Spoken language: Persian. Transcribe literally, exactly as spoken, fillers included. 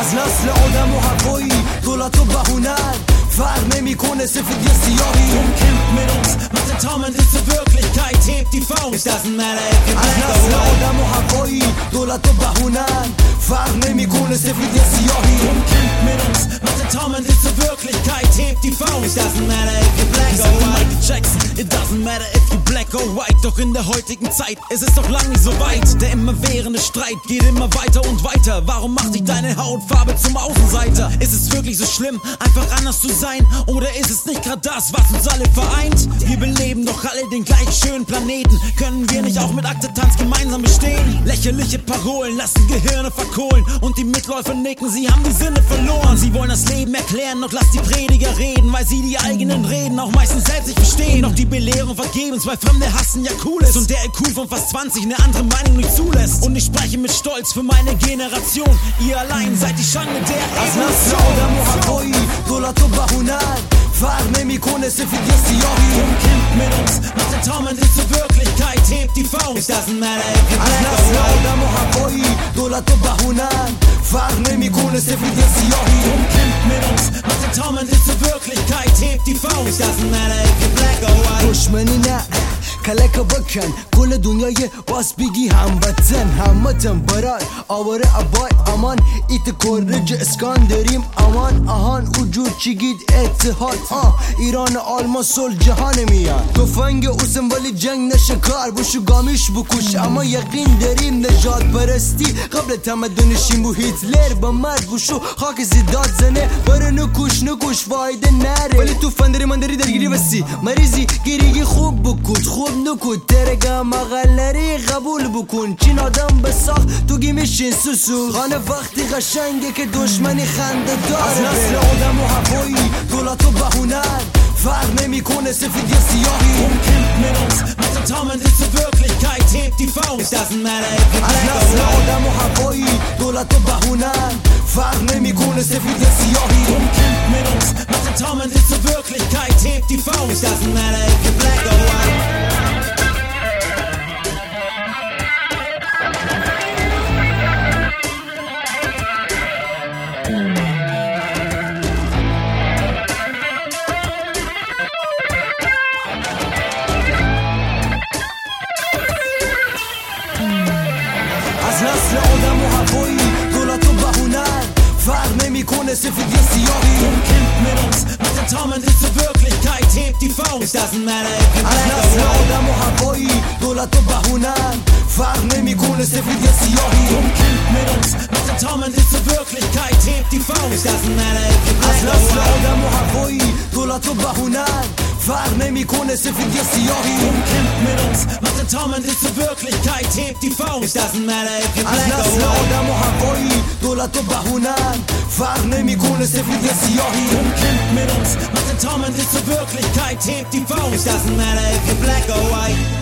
از نسل آدم و حرفایی دولت و بهونن فرق نمی کنه سفید یا سیاهی Drum kämpft mit uns, macht den Traum endlich zur Wirklichkeit, hebt die Faust, it doesn't matter if you're از black or نسل white. آدم و حرفایی دولت و بهونن فرق نمی کنه سفید یا سیاهی Drum kämpft mit uns, macht den Traum endlich zur Wirklichkeit, hebt die Faust, it doesn't matter if you're black or white. Michael Jackson, it doesn't matter if you're black or white. Doch in der heutigen Zeit ist es doch lang nicht so weit. Der immerwährende Streit geht immer weiter und weiter. Warum macht dich deine Hautfarbe zum Außenseiter? Ist es wirklich so schlimm, einfach anders zu sein? Oder ist es nicht gerade das, was uns alle vereint? Wir beleben doch alle den gleichen schönen Planeten. Können wir nicht auch mit Akzeptanz gemeinsam bestehen? Lächerliche Parolen lassen Gehirne verkohlen. Und die Mitläufer nicken, sie haben die Sinne verloren. Sie wollen das Leben erklären, doch lass die Prediger reden, weil sie die eigenen Reden auch meistens selbst nicht verstehen. Doch die Belehrung vergebens, weil Fremde hassen ja cool ist. Und der I Q von fast zwanzig eine andere Meinung nicht zulässt. Und ich spreche mit Stolz für meine Generation. Ihr allein seid die Schande der از نسل آدم و حرفایی دولت و بهونن فرق نمی کنه سفید یا سیاهی Drum kämpft mit uns, macht den Traum endlich zur Wirklichkeit, hebt die Faust, it doesn't matter if you're از black or نسل white. آدم و حرفایی دولت و بهونن فرق نمی کنه سفید یا سیاهی Drum kämpft mit uns, macht den Traum endlich zur Wirklichkeit, hebt die Faust, it doesn't matter if you're black or white. دشمنی نه کلک بکن کل دنیای باس بگی هموطن هموطن برای آواره ابای امان ایت کرج اسکندریم امان آهان وجود چیگید اتحاد آه ایران آلمان صلح جهان میان تفنگ اوسم ولی جنگ نشه کار بشو گامیش بکش اما یقین داریم نجات پرستی قبل تمدن شیمو هیتلر با مرد بشو خاک زیداد زنه بره نکوش نکوش فایده نره ولی تو فندری مندری درگیری بسی مریضی گیریگی خوب بکن خوب نکن ترگا مغلری قبول بکن چین آدم بساخت تو گی میشین سوسو خانه وقتی قشنگه که دشمنی خنده داره از نسل آدم و حرفایی دولت و بهونن فرق نمی کنه سفید یا سیاهی Drum kämpft mit uns, macht den Traum endlich zur Wirklichkeit, hebt die Faust, it doesn't matter if you're از black or نسل white. آدم و حرفایی دولت و بهونن فرق نمی کنه سفید یا سیاهی Drum kämpft mit uns, macht den Traum endlich zur Wirklichkeit, hebt die Faust, it doesn't matter if you're black or white. از نسل آدم و حرفایی دولت و بهونن فرق نمی کنه سفید یا سیاهی Drum kämpft mit uns, macht den Traum endlich zur Wirklichkeit, hebt die Faust, it doesn't matter if you're از black or نسل white. آدم و حرفایی دولت و بهونن فرق نمی کنه سفید یا سیاهی Drum kämpft mit uns, macht den Traum endlich zur Wirklichkeit, hebt die Faust, it doesn't matter if you're از black or نسل white. آدم و حرفایی دولت و بهونن فرق نمی کنه سفید یا سیاهی Drum kämpft mit uns, macht den Traum endlich zur Wirklichkeit, hebt die Faust, it doesn't matter if you're از black or نسل white. آدم و حرفایی دولت و بهونن فرق نمی کنه سفید یا سیاهی Drum kämpft mit uns, macht den Traum endlich zur Wirklichkeit, hebt die Faust, it doesn't matter if you're black or white.